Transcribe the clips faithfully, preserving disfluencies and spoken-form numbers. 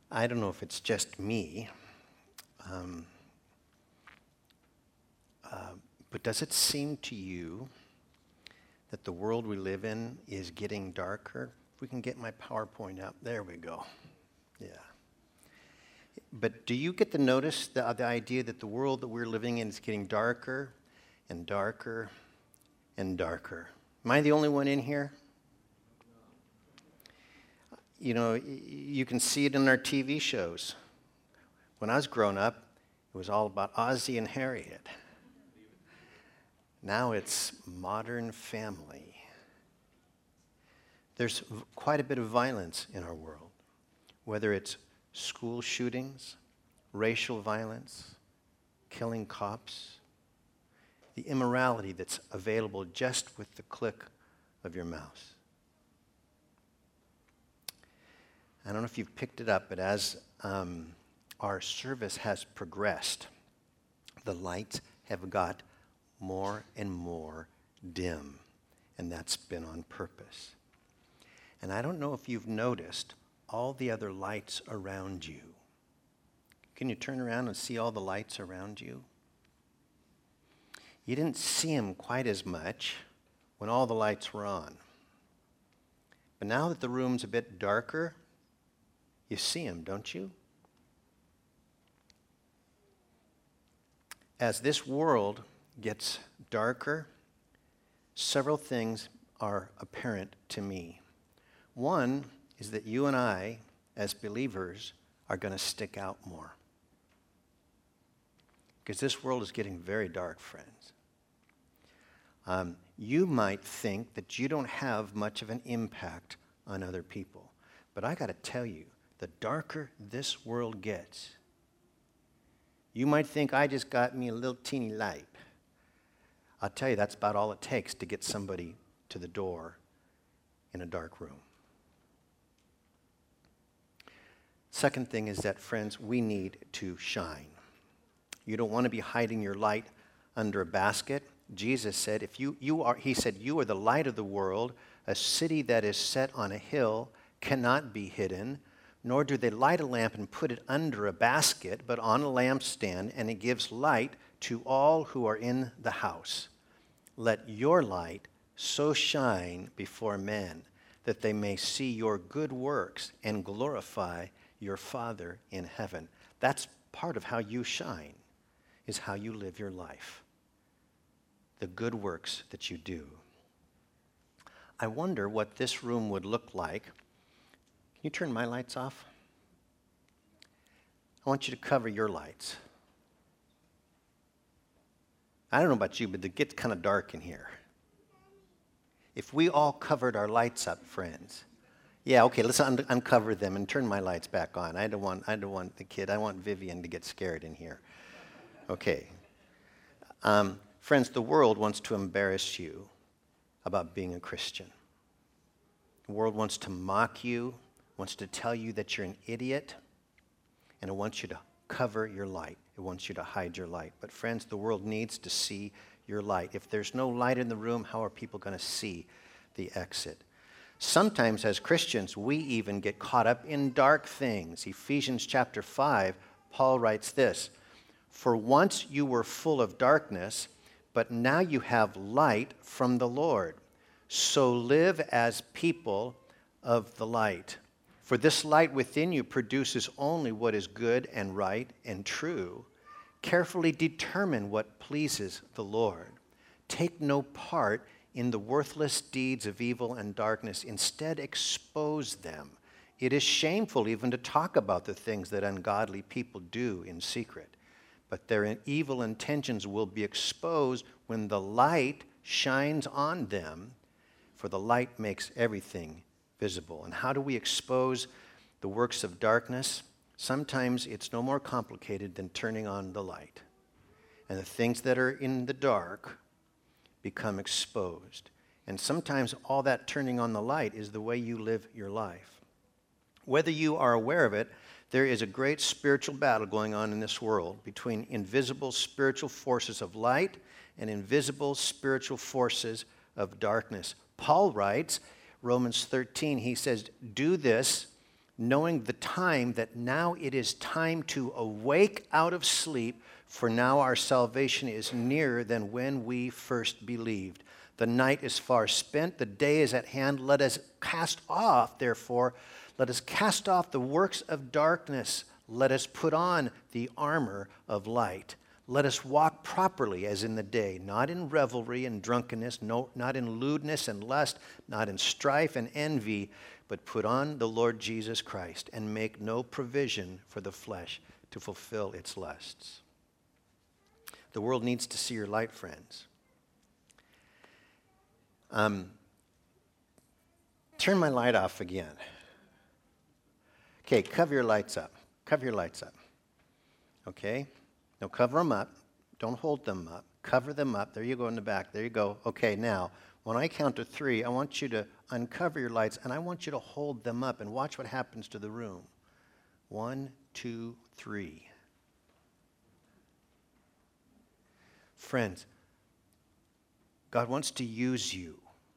I don't know if it's just me, um, uh, but does it seem to you that the world we live in is getting darker? If we can get my PowerPoint up, there we go. Yeah. But do you get to notice the, the idea that the world that we're living in is getting darker and darker and darker? Am I the only one in here? You know, you can see it in our T V shows. When I was growing up, it was all about Ozzie and Harriet. Now it's Modern Family. There's quite a bit of violence in our world, whether it's school shootings, racial violence, killing cops, the immorality that's available just with the click of your mouse. I don't know if you've picked it up, but as um, our service has progressed, the lights have got more and more dim, and that's been on purpose. And I don't know if you've noticed all the other lights around you. Can you turn around and see all the lights around you? You didn't see them quite as much when all the lights were on. But now that the room's a bit darker, you see them, don't you? As this world gets darker, several things are apparent to me. One is that you and I, as believers, are going to stick out more. Because this world is getting very dark, friends. Um, you might think that you don't have much of an impact on other people. But I got to tell you, the darker this world gets, you might think I just got me a little teeny light. I'll tell you, that's about all it takes to get somebody to the door in a dark room. Second thing is that, friends, we need to shine. You don't want to be hiding your light under a basket. Jesus said, if you, you are, he said, you are the light of the world. A city that is set on a hill cannot be hidden, nor do they light a lamp and put it under a basket, but on a lampstand, and it gives light to all who are in the house. Let your light so shine before men that they may see your good works and glorify your Father in heaven. That's part of how you shine, is how you live your life. The good works that you do. I wonder what this room would look like. Can you turn my lights off? I want you to cover your lights. I don't know about you, but it gets kind of dark in here. If we all covered our lights up, friends. Yeah, okay, let's un- uncover them and turn my lights back on. I don't want I don't want the kid. I want Vivian to get scared in here. Okay. Um, friends, the world wants to embarrass you about being a Christian. The world wants to mock you, wants to tell you that you're an idiot, and it wants you to cover your light. It wants you to hide your light. But friends, the world needs to see your light. If there's no light in the room, how are people going to see the exit? Sometimes as Christians, we even get caught up in dark things. Ephesians chapter five, Paul writes this, "For once you were full of darkness, but now you have light from the Lord. So live as people of the light. For this light within you produces only what is good and right and true. Carefully determine what pleases the Lord. Take no part in the worthless deeds of evil and darkness. Instead, expose them. It is shameful even to talk about the things that ungodly people do in secret. But their evil intentions will be exposed when the light shines on them, for the light makes everything visible." And how do we expose the works of darkness? Sometimes it's no more complicated than turning on the light. And the things that are in the dark become exposed. And sometimes all that turning on the light is the way you live your life. Whether you are aware of it, there is a great spiritual battle going on in this world between invisible spiritual forces of light and invisible spiritual forces of darkness. Paul writes, Romans thirteen, he says, "Do this knowing the time that now it is time to awake out of sleep, for now our salvation is nearer than when we first believed. The night is far spent, the day is at hand. Let us cast off, therefore, let us cast off the works of darkness. Let us put on the armor of light. Let us walk properly as in the day, not in revelry and drunkenness, no, not in lewdness and lust, not in strife and envy, but put on the Lord Jesus Christ and make no provision for the flesh to fulfill its lusts. The world needs to see your light, friends. Um, turn my light off again. Okay, cover your lights up. Cover your lights up. Okay? Now cover them up. Don't hold them up. Cover them up. There you go in the back. There you go. Okay, now, when I count to three, I want you to uncover your lights, and I want you to hold them up and watch what happens to the room. One, two, three. Friends, God wants to use you.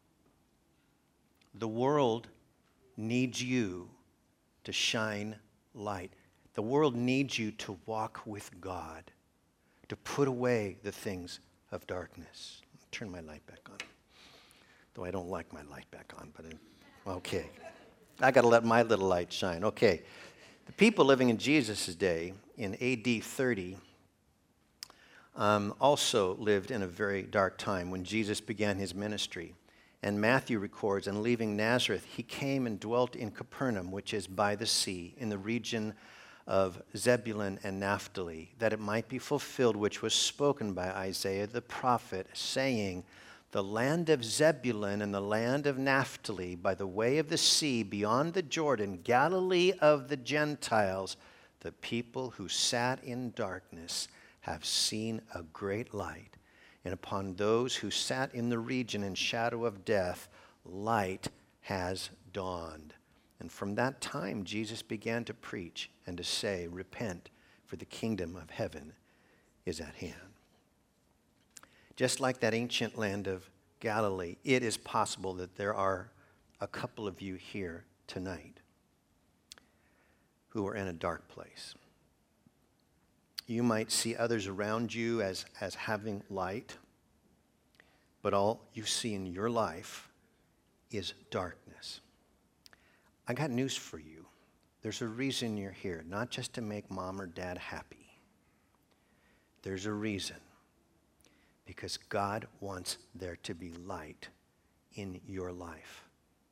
The world needs you to shine light. The world needs you to walk with God, to put away the things of darkness. Turn my light back on. Though I don't like my light back on, but I, okay. I got to let my little light shine. Okay. The people living in Jesus' day, in A D thirty, um, also lived in a very dark time when Jesus began his ministry. And Matthew records, and leaving Nazareth, he came and dwelt in Capernaum, which is by the sea, in the region of Zebulun and Naphtali, that it might be fulfilled which was spoken by Isaiah the prophet, saying, the land of Zebulun and the land of Naphtali, by the way of the sea, beyond the Jordan, Galilee of the Gentiles, the people who sat in darkness have seen a great light. And upon those who sat in the region and shadow of death, light has dawned. And from that time, Jesus began to preach and to say, repent, for the kingdom of heaven is at hand. Just like that ancient land of Galilee, it is possible that there are a couple of you here tonight who are in a dark place. You might see others around you as, as having light, but all you see in your life is darkness. I got news for you. There's a reason you're here, not just to make mom or dad happy. There's a reason. Because God wants there to be light in your life.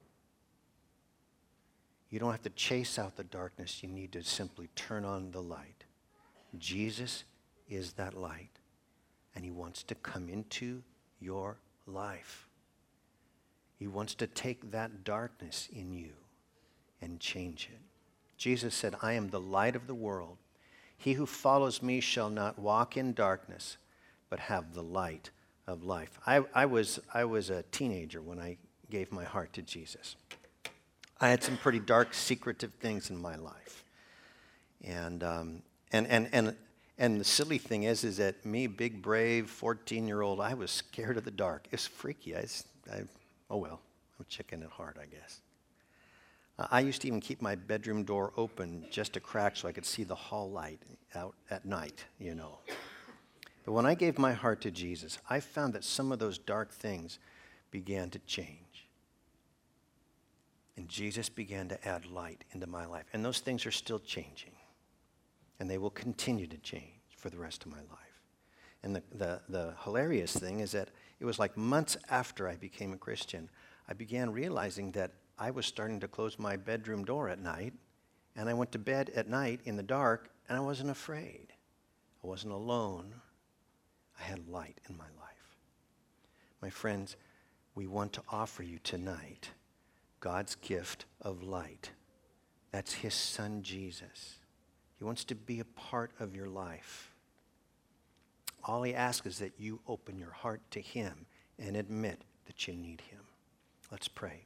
You don't have to chase out the darkness. You need to simply turn on the light. Jesus is that light, and he wants to come into your life. He wants to take that darkness in you and change it. Jesus said, I am the light of the world. He who follows me shall not walk in darkness, but have the light of life. I, I, was, I was a teenager when I gave my heart to Jesus. I had some pretty dark, secretive things in my life. And, um, and, and, and, and the silly thing is, is that me, big, brave, fourteen-year-old, I was scared of the dark. It's freaky. I, I, oh, well, I'm chicken at heart, I guess. Uh, I used to even keep my bedroom door open just a crack so I could see the hall light out at night, you know. But when I gave my heart to Jesus, I found that some of those dark things began to change. And Jesus began to add light into my life. And those things are still changing. And they will continue to change for the rest of my life. And the, the, the hilarious thing is that it was like months after I became a Christian, I began realizing that I was starting to close my bedroom door at night. And I went to bed at night in the dark, and I wasn't afraid. I wasn't alone. I had light in my life. My friends, we want to offer you tonight God's gift of light. That's his son, Jesus. He wants to be a part of your life. All he asks is that you open your heart to him and admit that you need him. Let's pray.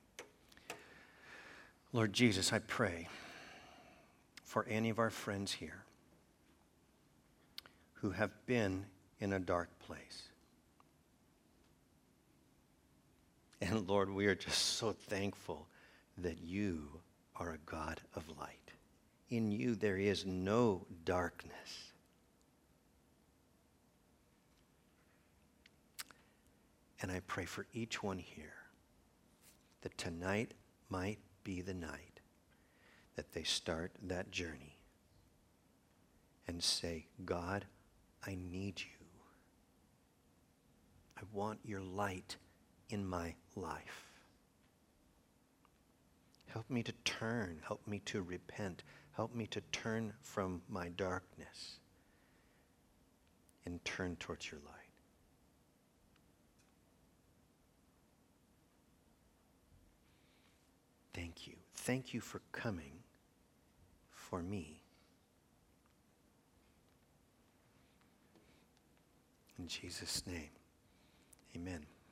Lord Jesus, I pray for any of our friends here who have been in a dark place. And Lord, we are just so thankful that you are a God of light. In you there is no darkness. And I pray for each one here that tonight might be the night that they start that journey and say, God, I need you. I want your light in my life. Help me to turn. Help me to repent. Help me to turn from my darkness and turn towards your light. Thank you. Thank you for coming for me. In Jesus' name, amen.